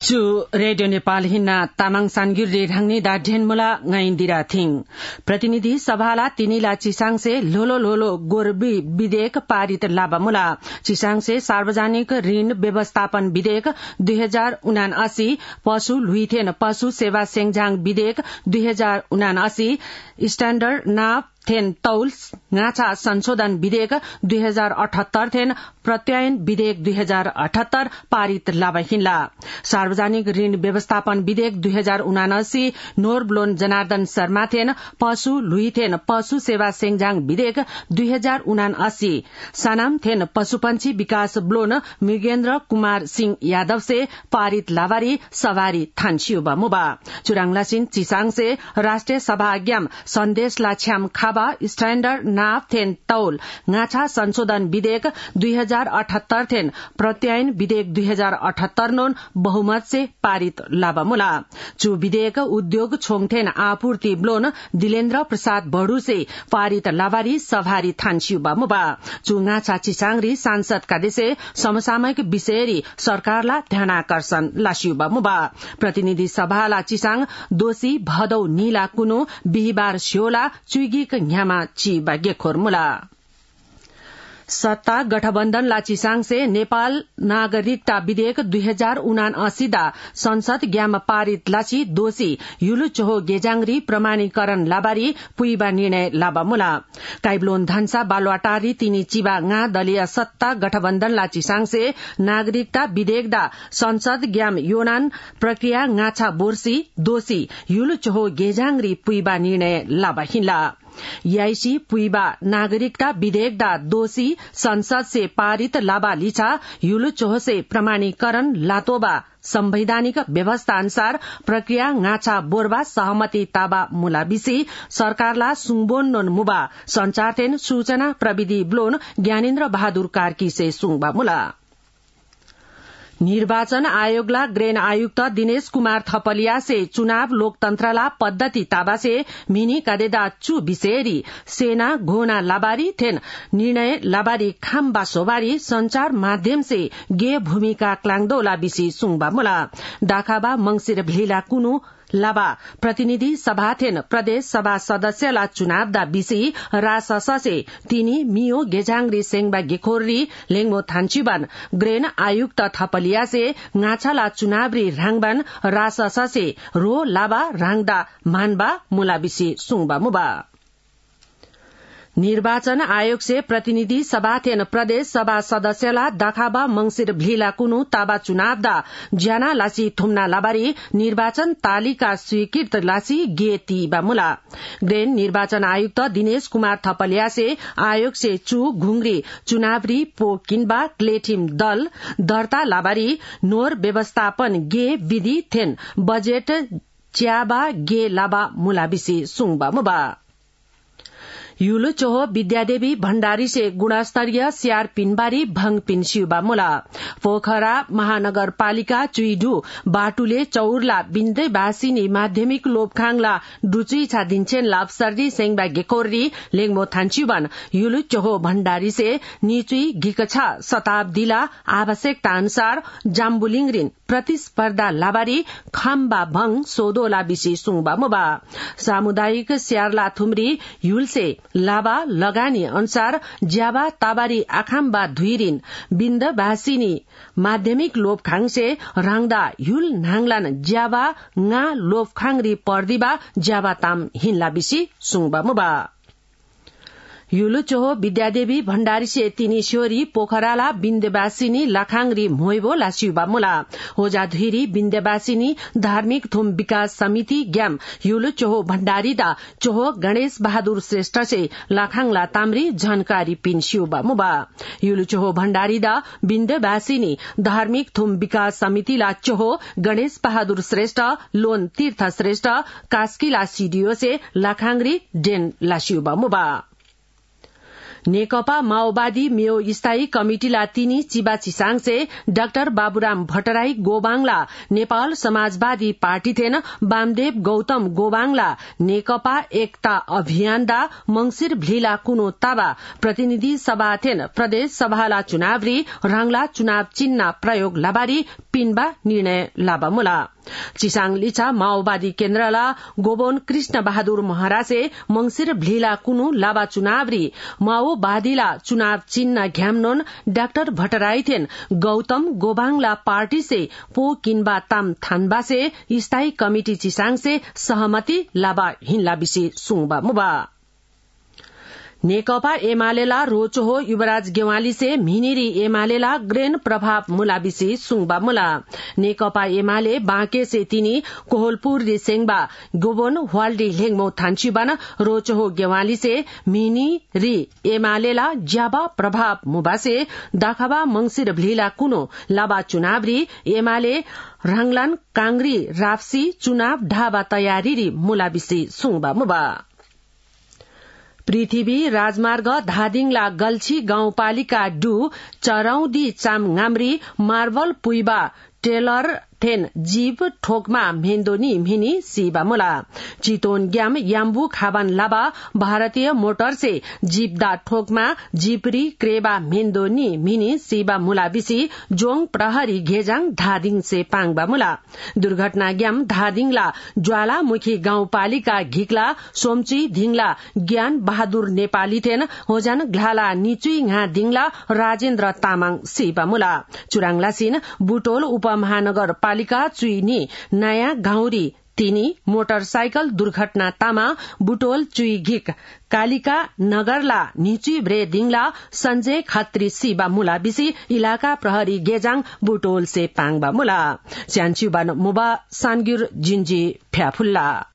चु रेडियो नेपाल हिन्ना तामाङ सानगिर ढाङ्नी दा ढेनमुला ngaindira थिङ प्रतिनिधि सभाला तिनीला चिसाङसे लोलो लोलो गोरबी विधेयक पारित लाबामुला चिसाङसे सार्वजनिक ऋण व्यवस्थापन विधेयक 2079 पशु लुइथेन पशु सेवा सेङझाङ विधेयक 2079 स्ट्याण्डर्ड नाप थेन तौल गाछा संशोधन विधेयक 2078 थेन प्रत्यायन विधेयक 2078 पारित लाभा हिन्ला सार्वजनिक ऋण व्यवस्थापन विधेयक 2079 नोरब्लोन जनार्दन शर्मा थेन पशु लुइथेन पशु सेवा सेङझाङ विधेयक 2079 सानाम थेन पशुपन्छी विकास ब्लोन मृगेन्द्र कुमार सिंह यादव से पारित लावारी सवारी थानसियुबा मुबा चुराङलासिन चिसाङ से राष्ट्रिय सभा आज्ञाम सन्देश लाछ्याम खाबा स्ट्याण्डर्ड नाप थेन तौल गाछा संशोधन विधेयक 2078 थेन प्रत्यायन विधेयक 2078 नोन बहुमत से पारित लाबामुला चु विधेयक उद्योग छोङथेन आपूर्ति ब्लोन दिलेन्द्र प्रसाद बडू से पारित लावारी सभारी थानसियुबा मुबा चु गाछा चिसाङरी सांसद कादेसे समसामयिक विषयरी सरकारला ध्यानाकर्षण लासियुबा मुबा प्रतिनिधि सभाला चिसाङ दोषी भदौ नीला कुनु बिहिबार स्योला चुइगिक न्यामा चिबा गेखोर मुला सत्ता गठबन्धन लाचिसाङ से नेपाल नागरिकता विधेयक 2079 दा संसद ग्याम पारित लाची दोषी युलु चोहो गेजाङरी प्रमाणीकरण लाबारी पुइबा निर्णय लाबा मुला काइब्लोन धन्सा बालवाटारी तिनी चिबा गा दलीय सत्ता गठबन्धन लाचिसाङ से नागरिकता विधेयक दा संसद ग्याम योनान प्रक्रिया गाछा बोर्सी दोषी युलु चोहो गेजाङरी पुइबा निर्णय लाबा हिन्ला याइसी पुइबा नागरिकता विधेयक दा दोषी संसद से पारित लाबा लिछा युलु चोहो से प्रमाणीकरण लातोबा संवैधानिक व्यवस्था अनुसार प्रक्रिया गाछा बोरबा सहमति ताबा मुलाबिसी सरकारला सुङबोन नोन मुबा संचारतेन सूचना प्रविधि ब्लोन ज्ञानेन्द्र बहादुर कार्की से सुङबा मुला निर्वाचन आयोगला ग्रेन आयुक्त दिनेश कुमार थपलिया से चुनाव लोकतन्त्रला पद्धति ताबा से मिनी कादेदा चु विषयरी सेना घोना लाबारी थेन निर्णय लाबारी खाम्बा सोबारी संचार माध्यम से गे भूमिका क्लाङदोला बिसी सुङबा मुला दाखाबा मंगिर भेला कुनु लाबा प्रतिनिधि सभा थेन प्रदेश सभा सदस्यला चुनाव दा बिसी रासस से तिनी मियो गेजाङरी सेङबा गेखोरी लेङमो थान्चिबान ग्रेन आयुक्त थपलिया से गाछाला चुनावरी राङबान रासस से रो लाबा राङदा मानबा मुलाबिसी सुङबा मुबा निर्वाचन आयोग से प्रतिनिधि सभा थेन प्रदेश सभा सदस्यला दखाबा मंगिर भ्लीला कुनु ताबा चुनाव दा ज्याना लासी थुम्ना लाबारी निर्वाचन तालिका स्वीकृत लासी गेती बामुला ग्रेन निर्वाचन आयुक्त दिनेश कुमार थपलिया से आयोग से चु घुंगरी चुनावरी पो किनबा क्लेठिम दल दर्ता लाबारी नोर व्यवस्थापन गे विधि थेन बजेट च्याबा गे लाबा मुलाबिसी सुङबा मुबा युलु चोहो विद्यादेवी भण्डारी से गुणस्तरीय स्यार पिनबारी भंग पिनसियुबा मुला पोखरा महानगरपालिका चुइडु बाटुले चौरला बिन्दै बासिनी माध्यमिक लोपखाङला डुचुई छा दिन्छेन लाभसर्दी सेङबा गेकोरी लेङमो थान्चिबान युलु चोहो भण्डारी से निचुई गिकछा शताब्दीला आवश्यकता अनुसार जाम्बुलिङरिन प्रतिस्पर्धा लाबारी खाम्बा भंग सोदोला बिसी सुङबा मुबा सामुदायिक स्यारला थुम्री युल से लाबा लगानी अनुसार ज्याबा ताबारी आखाम्बा धुइरिन बिन्द बासिनी माध्यमिक लोपखाङ से राङदा युल नाङलान ज्याबा nga लोपखाङरी पर्दिबा ज्याबा ताम हिन्ला बिसी सुङबा मुबा युलु चोहो विद्यादेवी भण्डारी से तिनी श्योरी पोखराला बिन्देबासिनी लाखाङरी मोइबो लासियुबा मुला होजा धुइरी बिन्देबासिनी धार्मिक थुम विकास समिति ग्याम युलु चोहो भण्डारी दा चोहो गणेश बहादुर श्रेष्ठ से लाखाङला ताम्री जानकारी पिनसियुबा मुबा युलु चोहो भण्डारी दा बिन्देबासिनी धार्मिक थुम विकास समिति ला चोहो गणेश बहादुर श्रेष्ठ लोन तीर्थ श्रेष्ठ कास्कीला सीडीओ से लाखाङरी डेन लासियुबा मुबा नेकपा माओवादी मेयो स्थायी कमिटिला तिनी चिबा चिसाङसे डाक्टर बाबुराम भट्टराई गोबाङला नेपाल समाजवादी पार्टी थेन वामदेव गौतम गोबाङला नेकपा एकता अभियान दा मंगिर भ्लीला कुनो ताबा प्रतिनिधि सभा थेन प्रदेश सभाला चुनावरी रांगला चुनाव चिन्ह प्रयोग लाबारी पिनबा निर्णय लाबामुला चिसाङ लिचा माओवादी केन्द्रला गोबोन कृष्ण बहादुर महारासे मंगिर भ्लीला कुनु लाबा चुनावरी माओवादीला चुनाव चिन्ह घ्यामनोन डाक्टर भट्टराई थेन गौतम गोबाङला पार्टी से पो किनबा ताम थानबासे स्थायी कमिटी चिसाङ से सहमति लाबा हिन्ला बिसी सुङबा मुबा नेकपा एमालेला रोचो युवराज गेवाली से मिनिरी एमालेला ग्रेन प्रभाव मुलाबिसी सुङबा मुला नेकपा एमाले बाँके से तिनी कोहलपुर रिसेङबा गोबोन हवाल्डी लेङमो थान्चीबान रोचो गेवाली से मिनिरी एमालेला ज्याबा प्रभाव मुबासे दाखाबा मंगिर भ्लीला कुनो लाबा चुनावरी एमाले राङलान कांग्री राप्सी चुनाव ढाबा तयारी मुलाबिसी सुङबा मुबा पृथ्वी राजमार्ग धादिङला गल्छी गाउँपालिका डु चरौदी चाम गाम्री मार्बल पुइबा टेलर थेन जीव ठोकमा मेन्दोनी मिनी सीबा मुला चितोन ग्याम याम्बु खाबान लाबा भारतीय मोटर से जीवदा ठोकमा जीपरी क्रेबा मेन्दोनी मिनी सीबा मुला बिसी जोङ प्रहरी घेजाङ धादिङ से पाङबा मुला दुर्घटना ग्याम धादिङला ज्वालामुखी गाउँपालिका घिक्ला सोमची धिङला ज्ञान बहादुर नेपाली थेन होजान घ्लाला निचुई घा दिङला राजेन्द्र तामाङ सीबा मुला चुराङलासिन बुटोल उपमहानगर पालिका चुइनी नयाँ गाउँरी तिनी मोटरसाइकल दुर्घटना तामा बुटोल चुई घिक कालिका नगरला निचुई ब्रे दिङला संजय खत्री सीबा मुला बिसी इलाका प्रहरी गेजाङ बुटोल से पाङबा मुला स्यान्चुबान मुबा सानगिर जिन्जी फ्याफुल्ला